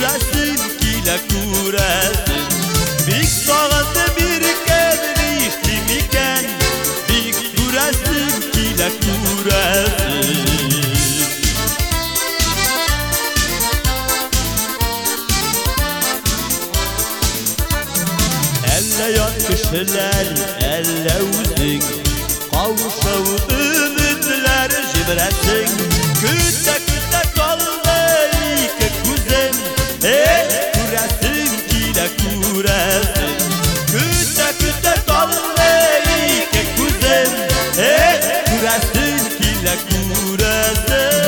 kuresin kile kuresin. Bik sağında bir kevni işlimiken bik kuresin kile kuresin. Elle yat kişiler elle uzun kavuşav ümitler jibresin. Kütte kütte kaldı iki kuzim kuresin kile kuresin. Kütte kütte kaldı iki kuzim kuresin kile kuresin.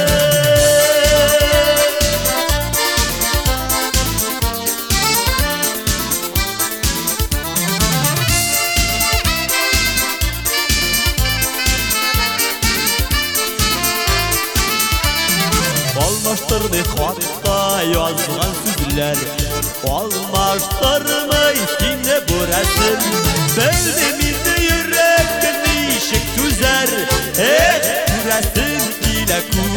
Almaştırdı hatta yazılan sözler, almaştırmayı yine bu resim. Benim yüreğim işik tüzer, bu resim ile